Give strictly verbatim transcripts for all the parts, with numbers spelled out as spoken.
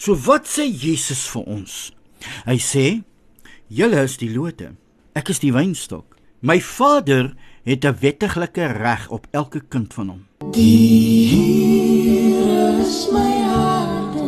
So wat sê Jesus vir ons? Hy sê, julle is die lote, ek is die wynstok. My Vader het 'n wettiglike reg op elke kind van hom. Die Here is my harde,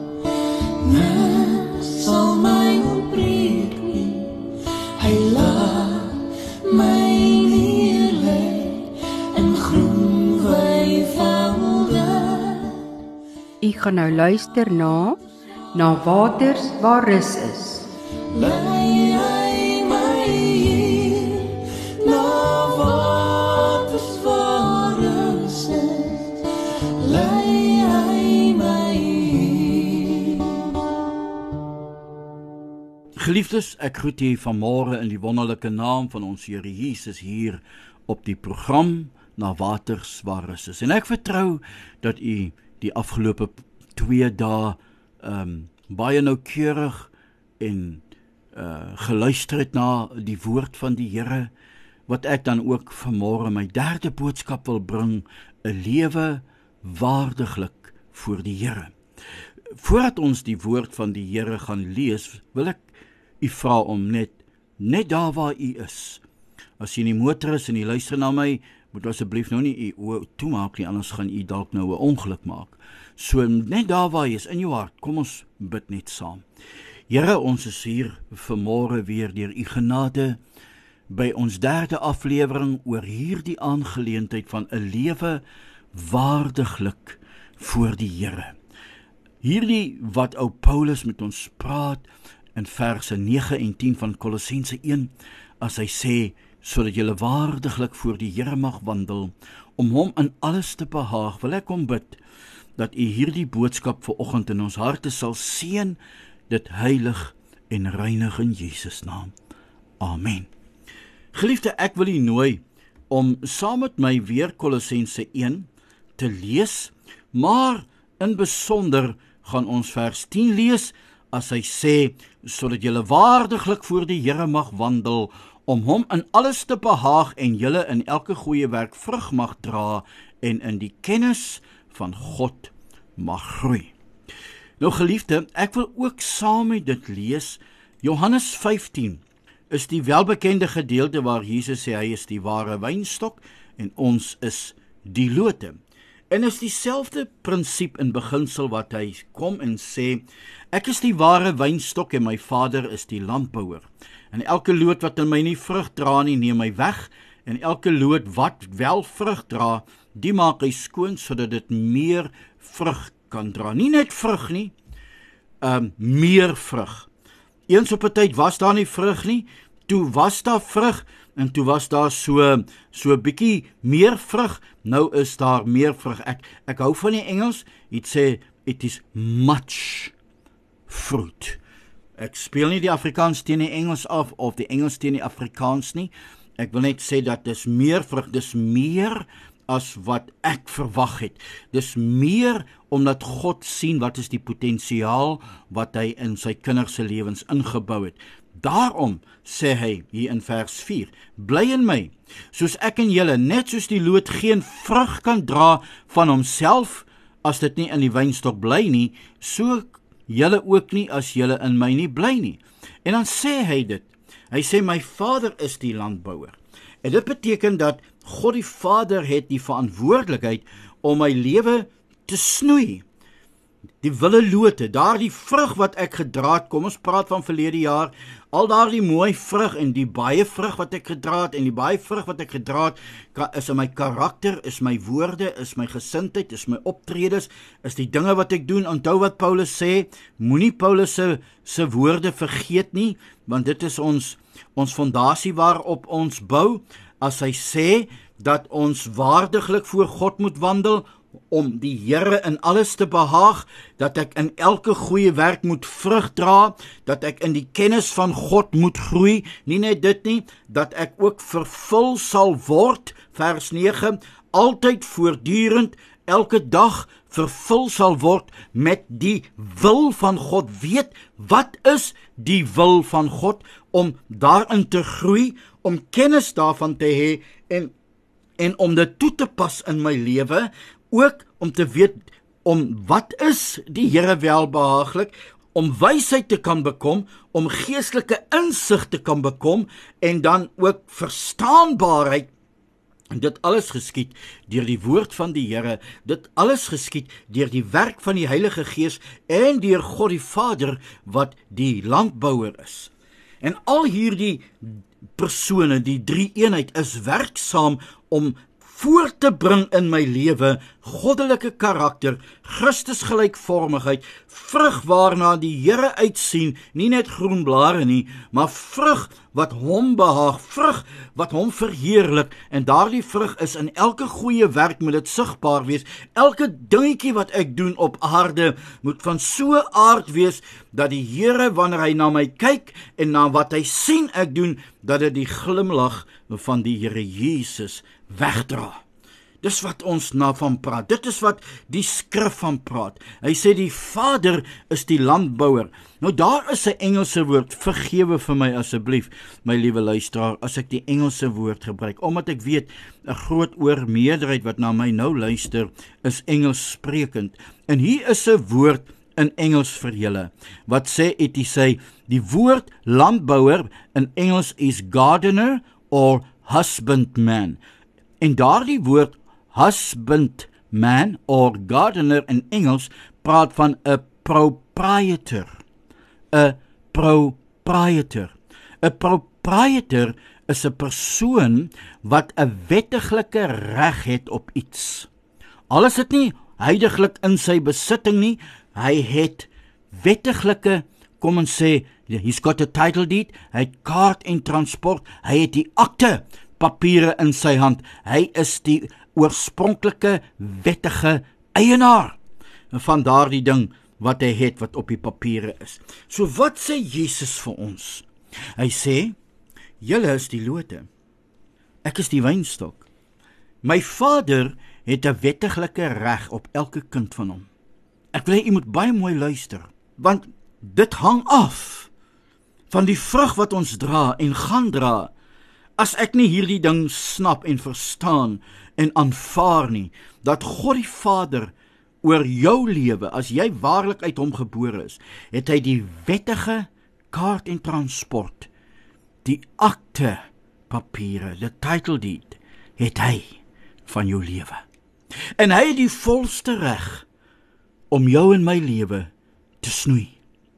niks sal my opbreek nie. Hy laat my neerlê in groen weivelde. U gaan nou luister na, na waters waar rus is. Lei hy my hier, na waters waar rus is. Lei hy my hier. Geliefdes, ek groet u vanmôre in die wonderlike naam van ons Here Jesus hier op die program Na Waters waar Rus is. En ek vertrou dat u die afgelope twee dae um, baie noukeurig en uh, geluister het na die woord van die Here, wat ek dan ook vanmôre my derde boodskap wil bring, 'n lewe waardiglik voor die Here. Voordat ons die woord van die Here gaan lees, wil ek u vra om net, net daar waar u is. As jy in die motor is en jy luister na my, moet asseblief nou nie u oë toemaak nie, anders gaan u dalk nou 'n ongeluk maak. So net daar waar jy is, in jou hart, kom ons bid net saam. Here, ons is hier vanmôre weer deur u genade, by ons derde aflewering oor hierdie aangeleentheid van 'n lewe waardiglik voor die Here. Hierdie wat ou Paulus met ons praat in verse nege en tien van Kolossense een, as hy sê, sodat julle waardiglik voor die Here mag wandel, om hom in alles te behaag, wil ek om bid, dat u hierdie boodskap vanoggend in ons harte sal seën, dit heilig en reinig in Jesus naam. Amen. Geliefde, ek wil u nooi om saam met my weer Kolossense een te lees, maar in besonder gaan ons vers tien lees, as hy sê, sodat julle waardiglik voor die Here mag wandel, om hom in alles te behaag en julle in elke goeie werk vrug mag dra en in die kennis van God mag groei. Nou geliefde, ek wil ook saam met dit lees, Johannes vyftien is die welbekende gedeelte waar Jesus sê hy is die ware wynstok en ons is die lote. En is dieselfde prinsip in beginsel wat hy kom en sê, ek is die ware wynstok en my Vader is die landbouer. En elke loot wat in my nie vrug dra nie, neem hy weg, en elke loot wat wel vrug dra, die maak hy skoon, sodat dit meer vrug kan dra. Nie net vrug nie, um, meer vrug. Eens op 'n tyd was daar nie vrug nie, toe was daar vrug, en toe was daar so, so 'n bietjie meer vrug, nou is daar meer vrug. Ek, ek hou van die Engels, het sê, it is much fruit. Ek speel nie die Afrikaans teen die Engels af, of die Engels teen die Afrikaans nie. Ek wil net sê dat dis meer vrug, dis meer as wat ek verwag het. Dis meer omdat God sien wat is die potensiaal wat hy in sy kinders se lewens ingebou het. Daarom sê hy hier in vers vier, bly in my, soos ek en julle, net soos die loot geen vrug kan dra van homself, as dit nie in die wynstok bly nie, so julle ook nie as julle in my nie bly nie. En dan sê hy dit, hy sê my Vader is die landbouer. En dit beteken dat God die Vader het die verantwoordelikheid om my lewe te snoei. Die wille lote, daar die vrug wat ek gedra het, kom ons praat van verlede jaar, al daar die mooi vrug en die baie vrug wat ek gedra het, en die baie vrug wat ek gedra het, is in my karakter, is my woorde, is my gesindheid, is my optredes, is die dinge wat ek doen. Onthou wat Paulus sê, moenie Paulus se, se woorde vergeet nie, want dit is ons, ons fondasie waarop ons bou, as hy sê, dat ons waardiglik voor God moet wandel, om die Here in alles te behaag, dat ek in elke goeie werk moet vrug dra, dat ek in die kennis van God moet groei, nie net dit nie, dat ek ook vervul sal word, vers nege, altyd voortdurend, elke dag vervul sal word met die wil van God. Weet, wat is die wil van God? Om daarin te groei, om kennis daarvan te hê, en, en om dit toe te pas in my lewe, ook om te weet, om wat is die Here welbehaaglik, om wysheid te kan bekom, om geestelike insig te kan bekom, en dan ook verstaanbaarheid. En dit alles geskied deur die woord van die Here, dit alles geskied deur die werk van die Heilige Gees en deur God die Vader wat die landbouer is. En al hierdie persone, die drie eenheid, is werksaam om voor te bring in my lewe goddelike karakter, Christus gelykvormigheid, vrug waarna die Here uitsien, nie net groen blare nie, maar vrug wat hom behaag, vrug wat hom verheerlik, en daardie vrug is in elke goeie werk moet dit sigbaar wees. Elke dingetjie wat ek doen op aarde moet van so aard wees dat die Here, wanneer hy na my kyk en na wat hy sien ek doen, dat dit die glimlag van die Here Jesus wegdra. Dis wat ons na van praat. Dit is wat die skrif van praat. Hy sê die Vader is die landbouer. Nou daar is 'n Engelse woord, vergewe vir my asseblief, my liewe luisteraar, as ek die Engelse woord gebruik, omdat ek weet 'n groot oormeerderheid wat na my nou luister, is Engels sprekend. En hier is 'n woord in Engels vir julle, wat sê, het hy sê, die woord landbouer in Engels is gardener or husbandman. En daardie woord husbandman or gardener in Engels praat van 'n proprietor. 'n proprietor. 'n proprietor is 'n persoon wat 'n wettiglike reg het op iets. Al is dit nie heiliglik in sy besitting nie, hy het wettiglike, kom ons sê, he's got a title deed, hy het kaart en transport, hy het die akte papiere in sy hand, hy is die oorspronklike wettige eienaar van daardie ding wat hy het, wat op die papiere is. So wat sê Jesus vir ons? Hy sê, julle is die lote, ek is die wynstok. My Vader het 'n wettiglike reg op elke kind van hom. Ek wil hê jy moet baie mooi luister, want dit hang af van die vrug wat ons dra en gaan dra. As ek nie hierdie ding snap en verstaan en aanvaar nie, dat God die Vader oor jou lewe, as jy waarlik uit hom gebore is, het hy die wettige kaart en transport, die akte papiere, die title deed, het hy van jou lewe. En hy het die volste reg om jou en my lewe te snoei,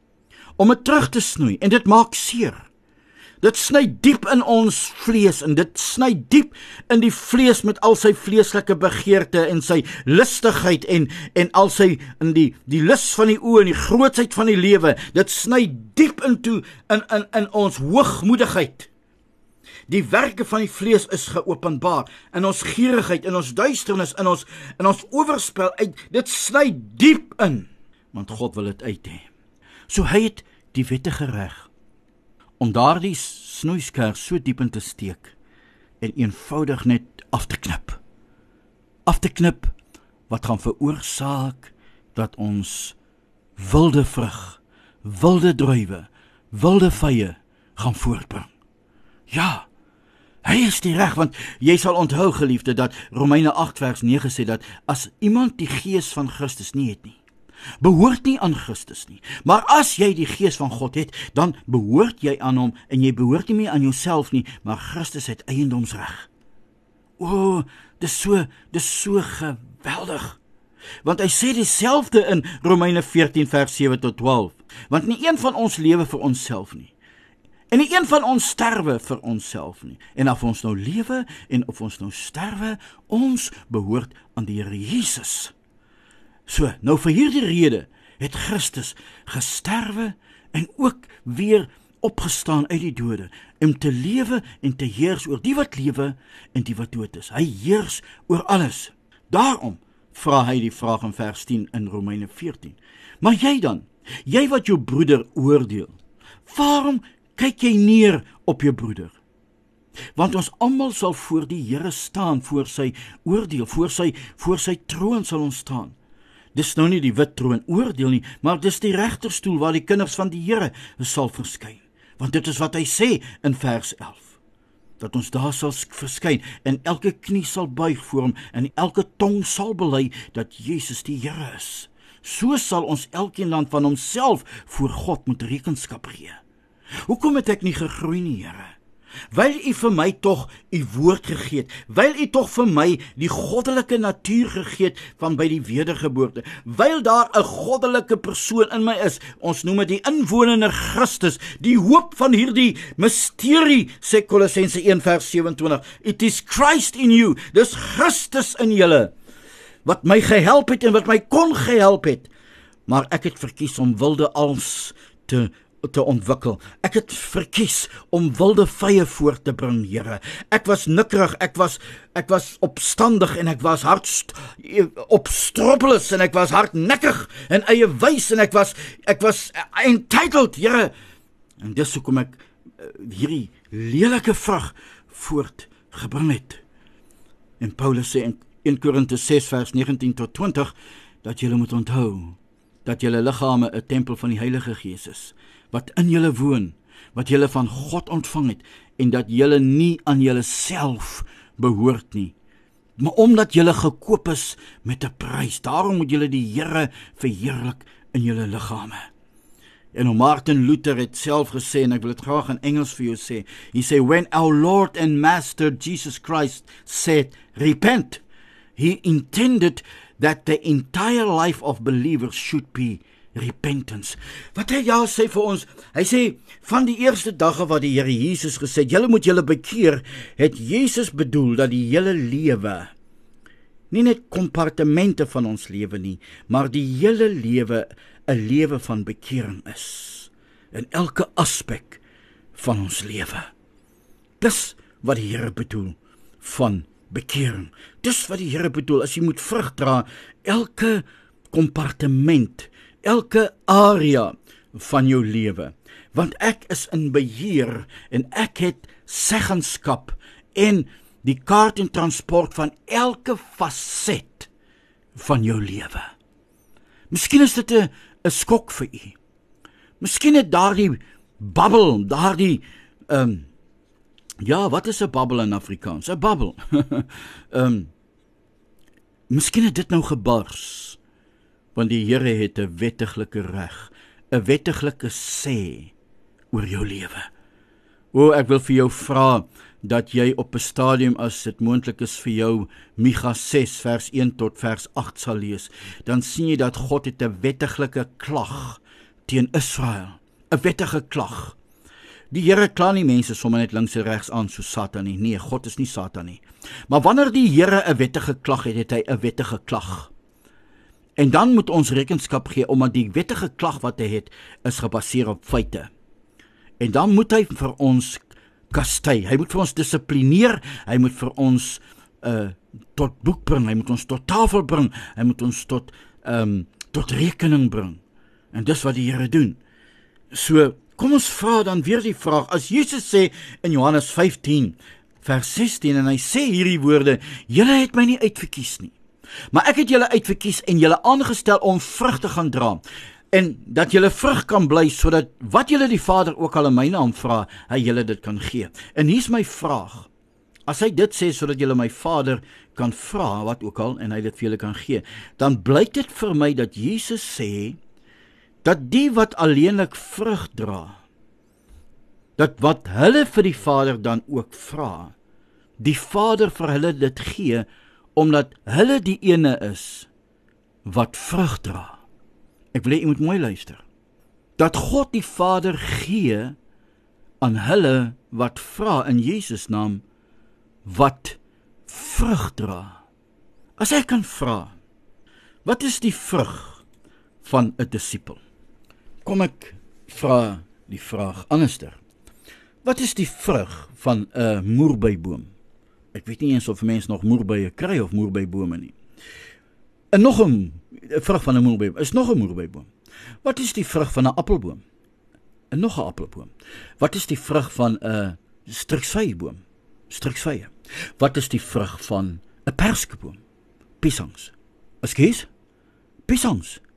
om het terug te snoei, en dit maak seer. Dit sny diep in ons vlees, en dit sny diep in die vlees met al sy vleeslike begeerte en sy lustigheid en, en al sy, in die, die lus van die oë en die grootsheid van die lewe. Dit sny diep into in, in, in ons hoogmoedigheid. Die werke van die vlees is geopenbaar, in ons gierigheid, in ons duisternis, in ons, in ons oorspel, uit, dit sny diep in, want God wil dit uit hê. So hy het die wettige reg om daardie snoeiskers so diep in te steek en eenvoudig net af te knip. Af te knip wat gaan veroorsaak dat ons wilde vrug, wilde druiwe, wilde vye gaan voortbring. Ja, hy is die reg, want jy sal onthou, geliefde, dat Romeine agt vers nege sê dat as iemand die gees van Christus nie het nie, behoort nie aan Christus nie. Maar as jy die gees van God het, dan behoort jy aan hom, en jy behoort nie meer aan jouself nie, maar Christus het eiendomsreg. O, dis so, dis so geweldig. Want hy sê dieselfde in Romeine veertien vers sewe tot twaalf. Want nie een van ons lewe vir onsself nie. En nie een van ons sterwe vir onsself nie. En of ons nou lewe, en of ons nou sterwe, ons behoort aan die Here Jesus. So, nou vir hierdie rede het Christus gesterwe en ook weer opgestaan uit die dode, om te lewe en te heers oor die wat lewe en die wat dood is. Hy heers oor alles. Daarom vra hy die vraag in vers tien in Romeine veertien. Maar jy dan, jy wat jou broeder oordeel, waarom kyk jy neer op jou broeder? Want ons almal sal voor die Here staan, voor sy oordeel, voor sy, voor sy troon sal ons staan. Dis nou nie die wit troon oordeel nie, maar dis die regterstoel waar die kinders van die Here sal verskyn. Want dit is wat hy sê in vers elf. dat ons daar sal verskyn en elke knie sal buig voor hom en elke tong sal bely dat Jesus die Here is. So sal ons elkeen dan van homself voor God moet rekenskap gee. Hoekom het ek nie gegroei nie, Here? Wyl U vir my tog U woord gegee het, wyl U tog vir my die goddelike natuur gegee het van by die wedergeboorte, wyl daar 'n goddelike persoon in my is, ons noem dit die inwonende Christus, die hoop van hierdie misterie, sê Kolossense een vers sewe-en-twintig, it is Christ in you, dis Christus in julle, wat my gehelp het en wat my kon gehelp het, maar ek het verkies om wilde als te te ontwikkel. Ek het verkies om wilde vye voort te bring, Here. Ek was nikkerig, ek was ek was opstandig en ek was hard opstroppelus en ek was hardnekkig en eie wys en ek was ek was entitled, Here. En dis hoekom ek hierdie lelike vrug voortgebring het. En Paulus sê in een Korintiërs ses vers negentien tot twintig dat julle moet onthou dat julle liggame 'n tempel van die Heilige Gees is, wat in julle woon, wat julle van God ontvang het, en dat julle nie aan julle self behoort nie, maar omdat julle gekoop is met 'n prys. Daarom moet julle die Here verheerlik in julle liggame. En Martin Luther het self gesê, en ek wil dit graag in Engels vir jou sê, he sê, when our Lord and Master Jesus Christ said, repent, he intended that the entire life of believers should be repentance. Wat hy ja sê vir ons, hy sê, van die eerste dagge wat die Here Jesus gesê het, julle moet julle bekeer, het Jesus bedoel dat die hele lewe, nie net kompartemente van ons lewe nie, maar die hele lewe 'n lewe van bekering is, in elke aspek van ons lewe. Dis wat die Here bedoel van bekering. Dis wat die Here bedoel, as jy moet vrug dra, elke kompartement, elke area van jou lewe, want ek is in beheer, en ek het seggenskap, en die kaart en transport van elke faset van jou lewe. Miskien is dit 'n 'n skok vir u. Miskien het daardie babbel, daardie um, ja, wat is 'n babbel in Afrikaans? 'n Babbel. um, miskien het dit nou gebars, want die Here het 'n wettiglike reg, 'n wettiglike sê oor jou lewe. O, ek wil vir jou vra dat jy op 'n stadium, as dit moontlik is vir jou, Micha ses vers een tot vers agt sal lees, dan sien jy dat God het 'n wettiglike klag teen Israel, 'n wettige klag. Die Here kla nie mense sommer net links en regs aan so Satan nie. Nee, God is nie Satan nie. Maar wanneer die Here 'n wettige klag het, het hy 'n wettige klag. En dan moet ons rekenskap gee, omdat die wettige klag wat hy het, is gebaseer op feite. En dan moet hy vir ons kastei, hy moet vir ons dissiplineer, hy moet vir ons uh, tot boek bring, hy moet ons tot tafel bring, hy moet ons tot, um, tot rekening bring. En dis wat die Here doen. So, kom ons vra dan weer die vraag, as Jesus sê in Johannes vyftien, vers sestien, en hy sê hierdie woorde, julle het my nie uitverkies nie, maar ek het julle uitverkies en julle aangestel om vrug te gaan dra, en dat julle vrug kan bly, sodat wat julle die Vader ook al in my naam vra, hy julle dit kan gee. En hier's my vraag, as hy dit sê, sodat julle my Vader kan vra, wat ook al, en hy dit vir julle kan gee, dan blyk dit vir my dat Jesus sê, dat die wat alleenlik vrug dra, dat wat hulle vir die Vader dan ook vra, die Vader vir hulle dit gee, omdat hulle die ene is wat vrug dra. Ek wil hê jy moet mooi luister. Dat God die Vader gee aan hulle wat vra in Jesus naam, wat vrug dra. As ek kan vra, wat is die vrug van 'n disipel? Kom ek vra die vraag anderster. Wat is die vrug van 'n moerbeiboom? Ek weet nie eens of mense nog moerbeie kry of moerbeibome nie. En nog 'n vrug van 'n moerbeiboom is nog 'n moerbeiboom. Wat is die vrug van 'n appelboom? En nog 'n appelboom. Wat is die vrug van 'n struksvyeboom? Struksvye. Wat is die vrug van 'n perskeboom? Piesangs. Ekskuus? Piesangs.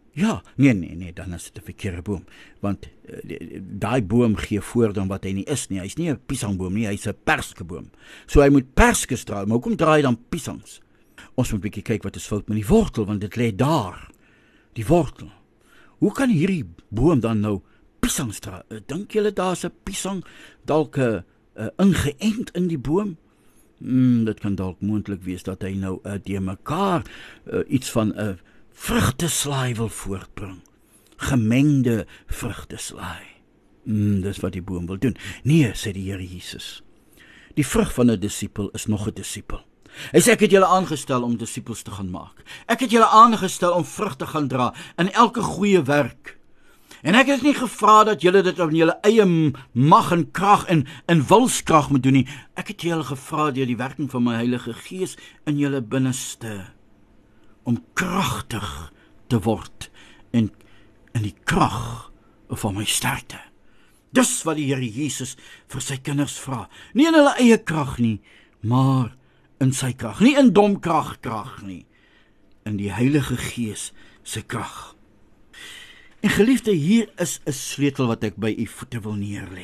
Ja, nee, nee, nee, dan is dit 'n verkeerde boom, want uh, daai boom gee voor dan wat hy nie is nie. Hy's nie 'n piesangboom nie, hy's 'n perskeboom. So hy moet perskes dra, maar hoekom dra hy dan piesangs? Ons moet 'n bietjie kyk wat is fout met die wortel, want dit lê daar. Die wortel. Hoe kan hierdie boom dan nou piesangs dra? Dink julle daar's 'n piesang dalk 'n uh, uh, ingeënt in die boom? Hmm, dit kan dalk moontlik wees dat hy nou uh, de mekaar uh, iets van 'n uh, vrugteslaai wil voortbring. Gemengde vrugteslaai. Hmm, dis wat die boom wil doen. Nee, sê die Here Jesus. Die vrug van 'n disipel is nog 'n disipel. Hy sê ek het julle aangestel om disippels te gaan maak. Ek het julle aangestel om vrug te gaan dra in elke goeie werk. En ek het nie gevra dat julle dit op julle eie mag en krag en in wilskrag moet doen nie. Ek het julle gevra deur die werking van my Heilige Gees in julle binneste om kragtig te word en in die krag van my sterkte. Dis wat die Here Jesus vir sy kinders vra. Nie in hulle eie krag nie, maar in sy krag. Nie in domkrag krag nie, in die Heilige Gees se krag. En geliefde, hier is 'n sleutel wat ek by u voete wil neerlê.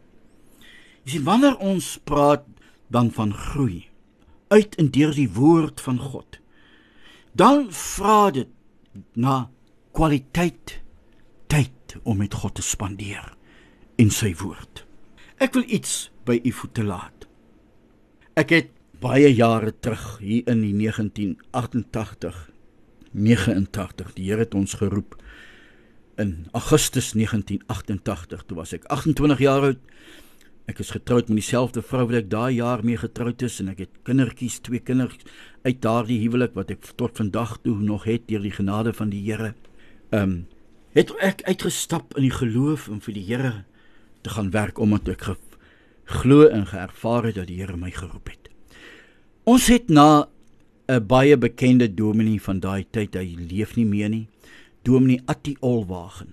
Jy sien, wanneer ons praat dan van groei, uit en deur die woord van God, dan vra dit na kwaliteit tyd om met God te spandeer in sy woord. Ek wil iets by u voete laat. Ek het baie jare terug, hier in die negentien agtentagtig, negenentagtig, die Here het ons geroep, in Augustus negentien agtentagtig, toe was ek agtentwintig jaar oud. Ek is getroud met dieselfde vrou wat ek daai jaar mee getroud is, en ek het kindertjies, twee kinders uit daardie huwelik, wat ek tot vandag toe nog het, deur die genade van die Here. Um, het ek uitgestap in die geloof, om vir die Here te gaan werk, omdat ek geglo en geervaar het, dat die Here my geroep het. Ons het na 'n baie bekende dominee van daai tyd, hy leef nie meer nie, dominee Attie Olwagen.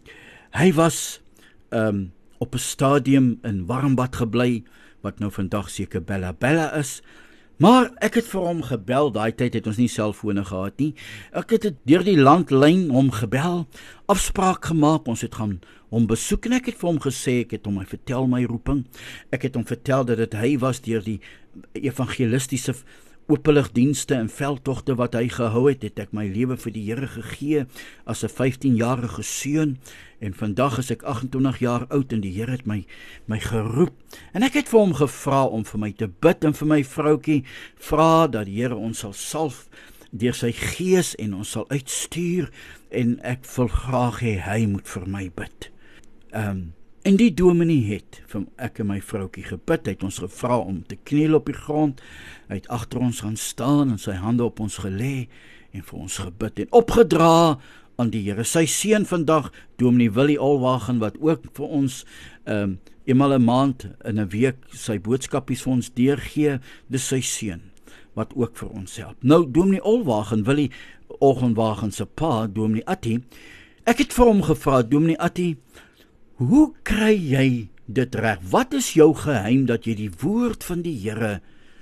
Hy was um, op 'n stadium in Warmbad gebly, wat nou vandag seker Bella Bella is, maar ek het vir hom gebel, daai tyd het ons nie selfone gehad nie, ek het het deur die landlyn hom gebel, afspraak gemaak, ons het gaan hom besoek, en ek het vir hom gesê, ek het hom hy vertel my roeping, ek het hom vertel dat dit hy was deur die evangelistiese openligdienste en veldtogte wat hy gehou het, het ek my lewe vir die Here gegee as 'n vyftienjarige seun, en vandag is ek agtentwintig jaar oud en die Here het my my geroep. En ek het vir hom gevra om vir my te bid en vir my vroutjie vra dat die Here ons sal salf deur sy Gees en ons sal uitstuur, en ek wil graag hê hy moet vir my bid. Um, En die dominee het vir ek en my vroutjie gebid, hy het ons gevra om te kniel op die grond, hy het agter ons gaan staan en sy hande op ons gelê en vir ons gebid en opgedra aan die Here. Sy seun vandag, dominee Willie Olwagen, wat ook vir ons um, eenmal 'n maand in 'n week sy boodskapies vir ons deurgee, dis sy seun wat ook vir ons help. Nou, dominee Olwagen, Willie Olwagen se pa, dominee Attie, ek het vir hom gevra, dominee Attie, hoe kry jy dit reg? Wat is jou geheim dat jy die woord van die Here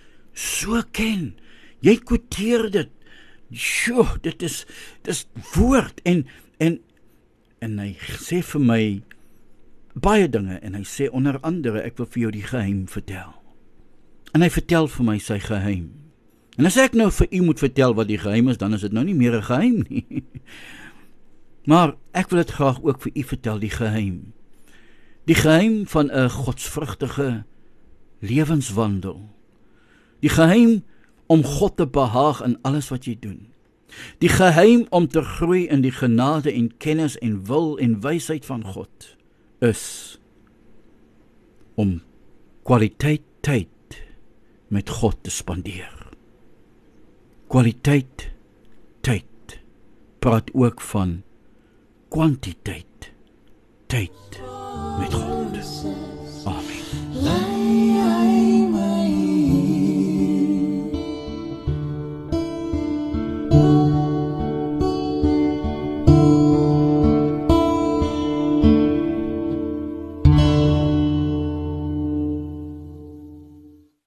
so ken? Jy quoteer dit. Sjoe, dit is dis woord en en en hy sê vir my baie dinge en hy sê onder andere ek wil vir jou die geheim vertel. En hy vertel vir my sy geheim. En as ek nou vir u moet vertel wat die geheim is, dan is dit nou nie meer 'n geheim nie. Maar ek wil dit graag ook vir u vertel, die geheim. Die geheim van 'n godsvrugtige lewenswandel. Die geheim om God te behaag in alles wat jy doen. Die geheim om te groei in die genade en kennis en wil en wysheid van God is om kwaliteit tyd met God te spandeer. Kwaliteit tyd praat ook van kwantiteit tyd met God.